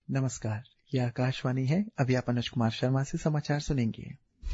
नमस्कार, ये आकाशवाणी है। अभी आप अनुज कुमार शर्मा से समाचार सुनेंगे।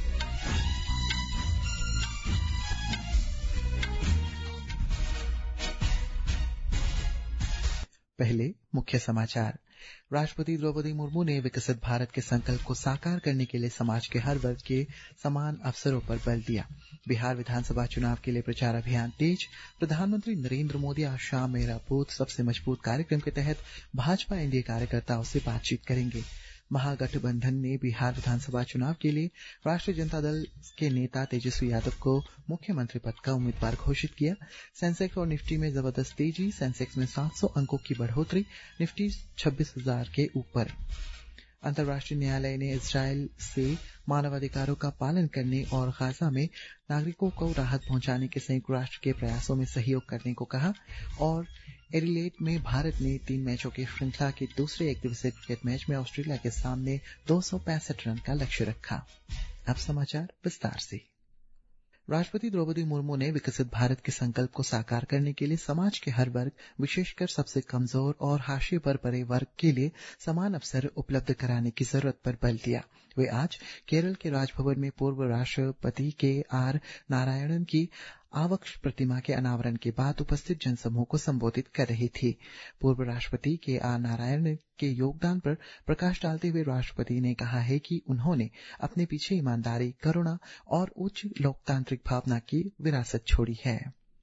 पहले मुख्य समाचार। राष्ट्रपति द्रौपदी मुर्मू ने विकसित भारत के संकल्प को साकार करने के लिए समाज के हर वर्ग के समान अवसरों पर बल दिया। बिहार विधानसभा चुनाव के लिए प्रचार अभियान तेज। प्रधानमंत्री नरेंद्र मोदी आज शाम मेरा बूथ सबसे मजबूत कार्यक्रम के तहत भाजपा एनडीए कार्यकर्ताओं से बातचीत करेंगे। महागठबंधन ने बिहार विधानसभा चुनाव के लिए राष्ट्रीय जनता दल के नेता तेजस्वी यादव को मुख्यमंत्री पद का उम्मीदवार घोषित किया। सेंसेक्स और निफ्टी में जबरदस्त तेजी। सेंसेक्स में 700 अंकों की बढ़ोतरी, निफ्टी 26,000 के ऊपर। अंतर्राष्ट्रीय न्यायालय ने इजरायल से मानवाधिकारों का पालन करने और गाजा में नागरिकों को राहत पहुंचाने के संयुक्त राष्ट्र के प्रयासों में सहयोग करने को कहा। और एडिलेड में भारत ने 3 मैचों की श्रृंखला के दूसरे एकदिवसीय क्रिकेट मैच में ऑस्ट्रेलिया के सामने 265 रन का लक्ष्य रखा। अब समाचार विस्तार से। राष्ट्रपति द्रौपदी मुर्मू ने विकसित भारत के संकल्प को साकार करने के लिए समाज के हर वर्ग, विशेषकर सबसे कमजोर और हाशिए पर पड़े वर्ग के लिए समान अवसर उपलब्ध कराने की जरूरत पर बल दिया। वे आज केरल के राजभवन में पूर्व राष्ट्रपति के आर नारायणन की आवक्ष प्रतिमा के अनावरण के बाद उपस्थित जनसमूह को संबोधित कर रही थी। पूर्व राष्ट्रपति के आर नारायणन के योगदान पर प्रकाश डालते हुए राष्ट्रपति ने कहा है कि उन्होंने अपने पीछे ईमानदारी, करुणा और उच्च लोकतांत्रिक भावना की विरासत छोड़ी है।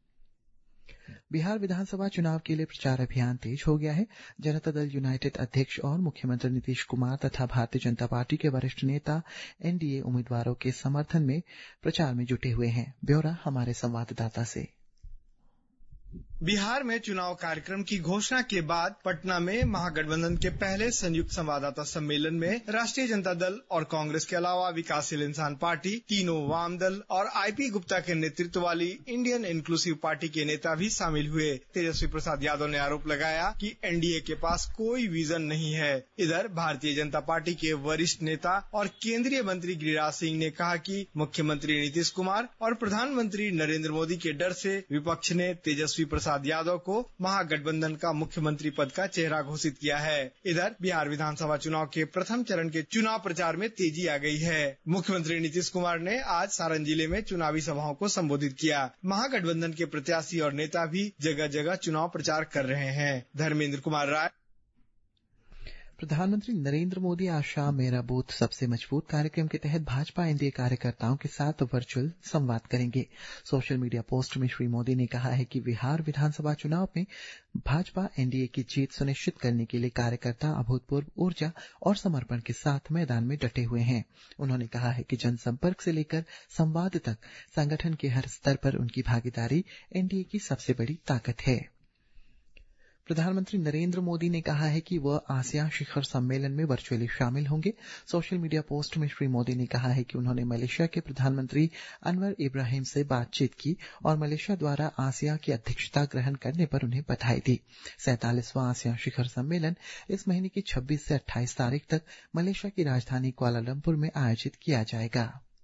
बिहार विधानसभा चुनाव के लिए प्रचार अभियान तेज हो गया है। जनता दल यूनाइटेड अध्यक्ष और मुख्यमंत्री नीतीश कुमार तथा भारतीय जनता पार्टी के वरिष्ठ नेता एनडीए उम्मीदवारों के समर्थन में प्रचार में जुटे हुए हैं। ब्यौरा हमारे संवाददाता से। बिहार में चुनाव कार्यक्रम की घोषणा के बाद पटना में महागठबंधन के पहले संयुक्त संवाददाता सम्मेलन में राष्ट्रीय जनता दल और कांग्रेस के अलावा विकासशील इंसान पार्टी, तीनों वाम दल और आईपी गुप्ता के नेतृत्व वाली इंडियन इंक्लूसिव पार्टी के नेता भी शामिल हुए। तेजस्वी प्रसाद यादव ने आरोप लगाया कि एनडीए के पास कोई विजन नहीं है। इधर भारतीय जनता पार्टी के वरिष्ठ नेता और केंद्रीय मंत्री गिरिराज सिंह ने कहा कि मुख्यमंत्री नीतीश कुमार और प्रधानमंत्री नरेंद्र मोदी के डर से विपक्ष ने तेजस्वी प्रसाद यादव को महागठबंधन का मुख्यमंत्री पद का चेहरा घोषित किया है। इधर बिहार विधानसभा चुनाव के प्रथम चरण के चुनाव प्रचार में तेजी आ गई है। मुख्यमंत्री नीतीश कुमार ने आज सारण जिले में चुनावी सभाओं को संबोधित किया। महागठबंधन के प्रत्याशी और नेता भी जगह जगह चुनाव प्रचार कर रहे हैं। धर्मेंद्र कुमार राय। प्रधानमंत्री नरेंद्र मोदी आज शाम मेरा बूथ सबसे मजबूत कार्यक्रम के तहत भाजपा एनडीए कार्यकर्ताओं के साथ वर्चुअल संवाद करेंगे। सोशल मीडिया पोस्ट में श्री मोदी ने कहा है कि बिहार विधानसभा चुनाव में भाजपा एनडीए की जीत सुनिश्चित करने के लिए कार्यकर्ता अभूतपूर्व ऊर्जा और समर्पण के साथ मैदान में डटे हुए हैं। उन्होंने कहा है कि जनसंपर्क से लेकर संवाद तक संगठन के हर स्तर पर उनकी भागीदारी एनडीए की सबसे बड़ी ताकत है। प्रधानमंत्री नरेंद्र मोदी ने कहा है कि वह आसियान शिखर सम्मेलन में वर्चुअली शामिल होंगे। सोशल मीडिया पोस्ट में श्री मोदी ने कहा है कि उन्होंने मलेशिया के प्रधानमंत्री अनवर इब्राहिम से बातचीत की और मलेशिया द्वारा आसियान की अध्यक्षता ग्रहण करने पर उन्हें बधाई दी। 47वां आसियान शिखर सम्मेलन इस महीने की 26 से 28 तारीख तक मलेशिया की राजधानी कुआलालंपुर में आयोजित किया जाएगा।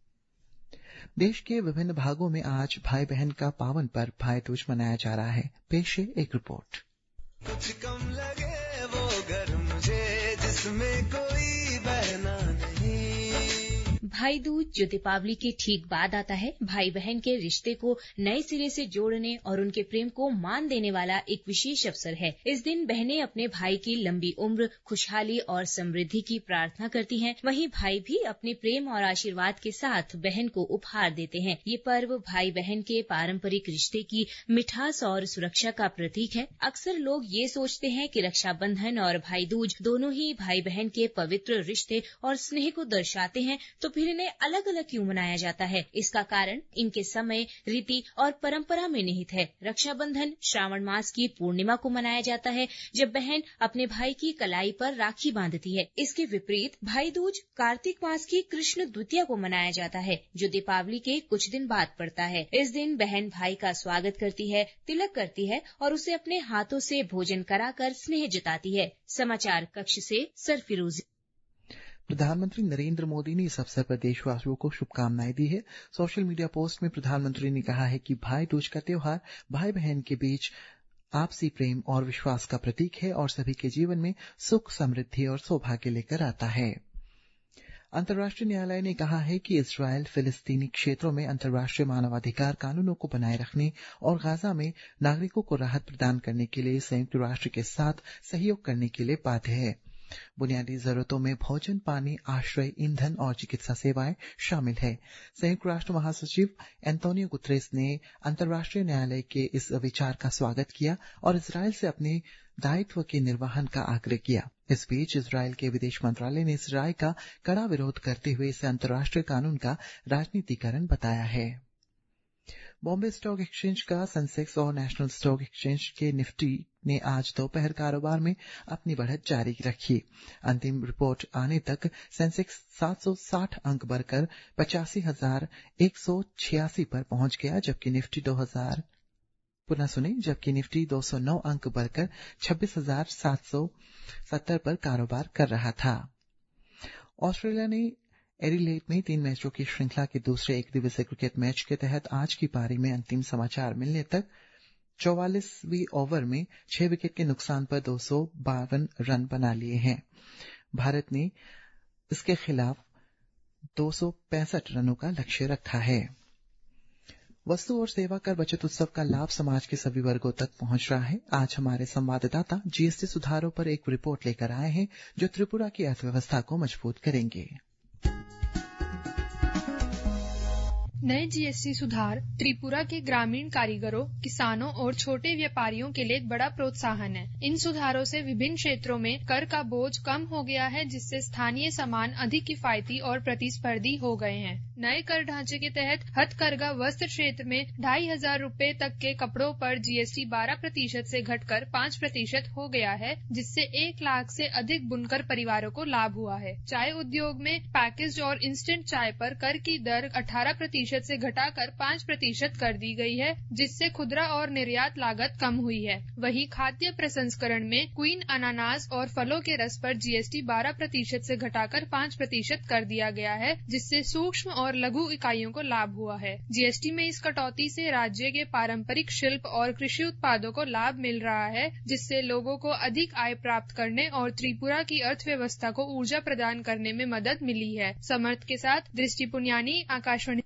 देश के विभिन्न भागों में आज भाई बहन का पावन पर्व भाई दूज मनाया जा रहा है। पेश है एक रिपोर्ट। कुछ कम लगे वो घर मुझे जिसमें कोई बहना नहीं। भाई दूज जो दीपावली के ठीक बाद आता है, भाई बहन के रिश्ते को नए सिरे से जोड़ने और उनके प्रेम को मान देने वाला एक विशेष अवसर है। इस दिन बहनें अपने भाई की लंबी उम्र, खुशहाली और समृद्धि की प्रार्थना करती हैं। वहीं भाई भी अपने प्रेम और आशीर्वाद के साथ बहन को उपहार देते हैं। ये पर्व भाई बहन के पारंपरिक रिश्ते की मिठास और सुरक्षा का प्रतीक है। अक्सर लोग ये सोचते हैं कि रक्षाबंधन और भाई दूज दोनों ही भाई बहन के पवित्र रिश्ते और स्नेह को दर्शाते हैं, तो फिर इन्हें अलग अलग क्यों मनाया जाता है? इसका कारण इनके समय, रीति और परंपरा में निहित है। रक्षाबंधन श्रावण मास की पूर्णिमा को मनाया जाता है, जब बहन अपने भाई की कलाई पर राखी बांधती है। इसके विपरीत भाई दूज कार्तिक मास की कृष्ण द्वितीया को मनाया जाता है, जो दीपावली के कुछ दिन बाद पड़ता है। इस दिन बहन भाई का स्वागत करती है, तिलक करती है और उसे अपने हाथों से भोजन कराकर स्नेह जताती है। समाचार कक्ष से सरफिरोज। प्रधानमंत्री नरेंद्र मोदी ने इस अवसर पर देशवासियों को शुभकामनाएं दी है। सोशल मीडिया पोस्ट में प्रधानमंत्री ने कहा है कि भाई दूज का त्योहार भाई बहन के बीच आपसी प्रेम और विश्वास का प्रतीक है और सभी के जीवन में सुख, समृद्धि और सौभाग्य लेकर आता है। अंतर्राष्ट्रीय न्यायालय ने कहा है कि इजरायल फिलिस्तीनी क्षेत्रों में अंतर्राष्ट्रीय मानवाधिकार कानूनों को बनाए रखने और गाजा में नागरिकों को राहत प्रदान करने के लिए संयुक्त राष्ट्र के साथ सहयोग करने के लिए बाध्य है। बुनियादी जरूरतों में भोजन, पानी, आश्रय, ईंधन और चिकित्सा सेवाएं शामिल है। संयुक्त राष्ट्र महासचिव एंटोनियो गुतरेस ने अंतर्राष्ट्रीय न्यायालय के इस विचार का स्वागत किया और इजरायल से अपने दायित्व के निर्वहन का आग्रह किया। इस बीच इजरायल के विदेश मंत्रालय ने इस राय का कड़ा विरोध करते हुए इसे अंतर्राष्ट्रीय कानून का राजनीतिकरण बताया है। बॉम्बे स्टॉक एक्सचेंज का सेंसेक्स और नेशनल स्टॉक एक्सचेंज के निफ्टी ने आज दोपहर कारोबार में अपनी बढ़त जारी रखी। अंतिम रिपोर्ट आने तक सेंसेक्स 760 अंक बढ़कर 85,186 पर पहुंच गया, जबकि निफ्टी 209 अंक बढ़कर 26,770 पर कारोबार कर रहा था। ऑस्ट्रेलिया ने एडिलेड में 3 मैचों की श्रृंखला के दूसरे एक दिवसीय क्रिकेट मैच के तहत आज की पारी में अंतिम समाचार मिलने तक 44वीं ओवर में 6 विकेट के नुकसान पर 252 रन बना लिए हैं। भारत ने इसके खिलाफ 265 रनों का लक्ष्य रखा है। वस्तु और सेवा कर बचत उत्सव का लाभ समाज के सभी वर्गों तक पहुंच रहा है। आज हमारे संवाददाता जीएसटी सुधारों पर एक रिपोर्ट लेकर आए हैं जो त्रिपुरा की अर्थव्यवस्था को मजबूत करेंगे। नए जीएसटी सुधार त्रिपुरा के ग्रामीण कारीगरों, किसानों और छोटे व्यापारियों के लिए एक बड़ा प्रोत्साहन है। इन सुधारों से विभिन्न क्षेत्रों में कर का बोझ कम हो गया है, जिससे स्थानीय सामान अधिक किफायती और प्रतिस्पर्धी हो गए हैं। नए कर ढांचे के तहत हथकरघा वस्त्र क्षेत्र में 2,500 रूपये तक के कपड़ों पर जीएसटी 12% से घटकर 5% हो गया है, जिससे 1 लाख से अधिक बुनकर परिवारों को लाभ हुआ है। चाय उद्योग में पैकेज्ड और इंस्टेंट चाय पर कर की दर 18% से घटाकर 5% कर दी गई है, जिससे खुदरा और निर्यात लागत कम हुई है। वहीं खाद्य प्रसंस्करण में क्वीन अनानास और फलों के रस पर जीएसटी 12% से घटाकर 5% कर दिया गया है, जिससे सूक्ष्म और लघु इकाइयों को लाभ हुआ है। जीएसटी में इस कटौती से राज्य के पारंपरिक शिल्प और कृषि उत्पादों को लाभ मिल रहा है, जिससे लोगों को अधिक आय प्राप्त करने और त्रिपुरा की अर्थव्यवस्था को ऊर्जा प्रदान करने में मदद मिली है। समर्थ के साथ दृष्टि पुनियानी, आकाशवाणी।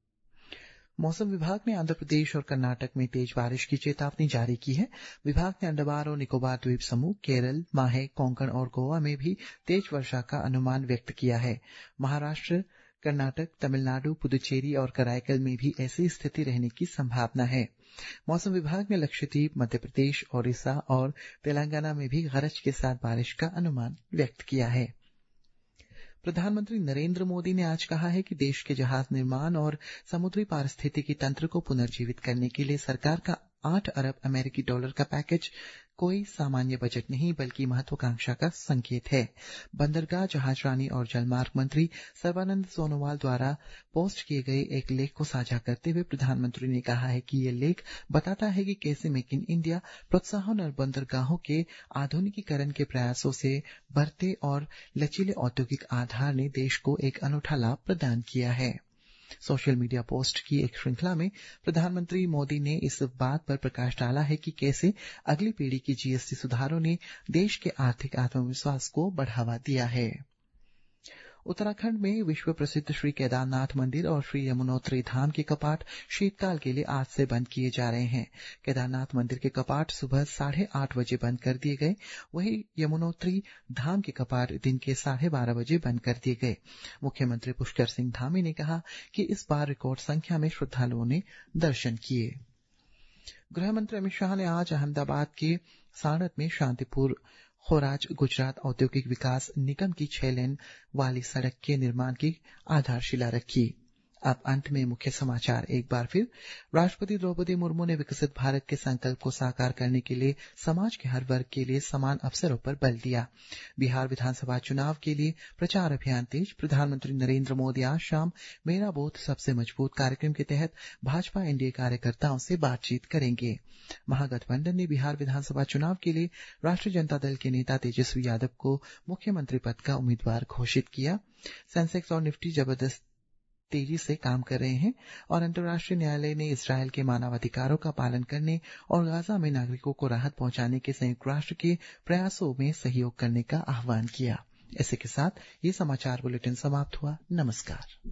मौसम विभाग ने आंध्र प्रदेश और कर्नाटक में तेज बारिश की चेतावनी जारी की है। विभाग ने अंडमान और निकोबार द्वीप समूह, केरल, माहे, कोंकण और गोवा में भी तेज वर्षा का अनुमान व्यक्त किया है। महाराष्ट्र, कर्नाटक, तमिलनाडु, पुदुचेरी और कराईकल में भी ऐसी स्थिति रहने की संभावना है। मौसम विभाग ने लक्षद्वीप, मध्य प्रदेश, ओडिशा और तेलंगाना में भी गरज के साथ बारिश का अनुमान व्यक्त किया है। प्रधानमंत्री नरेंद्र मोदी ने आज कहा है कि देश के जहाज निर्माण और समुद्री पारिस्थितिकी तंत्र को पुनर्जीवित करने के लिए सरकार का 8 अरब अमेरिकी डॉलर का पैकेज कोई सामान्य बजट नहीं बल्कि महत्वाकांक्षा का संकेत है। बंदरगाह, जहाजरानी और जलमार्ग मंत्री सर्बानंद सोनोवाल द्वारा पोस्ट किए गए एक लेख को साझा करते हुए प्रधानमंत्री ने कहा है कि ये लेख बताता है कि कैसे मेक इन इंडिया प्रोत्साहन और बंदरगाहों के आधुनिकीकरण के प्रयासों से बढ़ते और लचीले औद्योगिक आधार ने देश को एक अनूठा लाभ प्रदान किया है। सोशल मीडिया पोस्ट की एक श्रृंखला में प्रधानमंत्री मोदी ने इस बात पर प्रकाश डाला है कि कैसे अगली पीढ़ी की जीएसटी सुधारों ने देश के आर्थिक आत्मविश्वास को बढ़ावा दिया है। उत्तराखंड में विश्व प्रसिद्ध श्री केदारनाथ मंदिर और श्री यमुनोत्री धाम के कपाट शीतकाल के लिए आज से बंद किए जा रहे हैं। केदारनाथ मंदिर के कपाट सुबह 8:30 बजे बंद कर दिए गए, वहीं यमुनोत्री धाम के कपाट दिन के 12:30 बजे बंद कर दिए गए। मुख्यमंत्री पुष्कर सिंह धामी ने कहा कि इस बार रिकॉर्ड संख्या में श्रद्धालुओं ने दर्शन किए। गृह मंत्री अमित शाह ने आज अहमदाबाद के साणत में शांतिपुर खोराज गुजरात औद्योगिक विकास निगम की 6 लेन वाली सड़क के निर्माण की आधारशिला रखी। अब अंत में मुख्य समाचार एक बार फिर। राष्ट्रपति द्रौपदी मुर्मू ने विकसित भारत के संकल्प को साकार करने के लिए समाज के हर वर्ग के लिए समान अवसरों पर बल दिया। बिहार विधानसभा चुनाव के लिए प्रचार अभियान तेज। प्रधानमंत्री नरेंद्र मोदी आज शाम मेरा बूथ सबसे मजबूत कार्यक्रम के तहत भाजपा एनडीए कार्यकर्ताओं से बातचीत करेंगे। महागठबंधन ने बिहार विधानसभा चुनाव के लिए राष्ट्रीय जनता दल के नेता तेजस्वी यादव को मुख्यमंत्री पद का उम्मीदवार घोषित किया। सेंसेक्स और निफ्टी तेजी से काम कर रहे हैं और अंतर्राष्ट्रीय न्यायालय ने इसराइल के मानवाधिकारों का पालन करने और गाजा में नागरिकों को राहत पहुंचाने के संयुक्त राष्ट्र के प्रयासों में सहयोग करने का आह्वान किया। इसी के साथ ये समाचार बुलेटिन समाप्त हुआ। नमस्कार।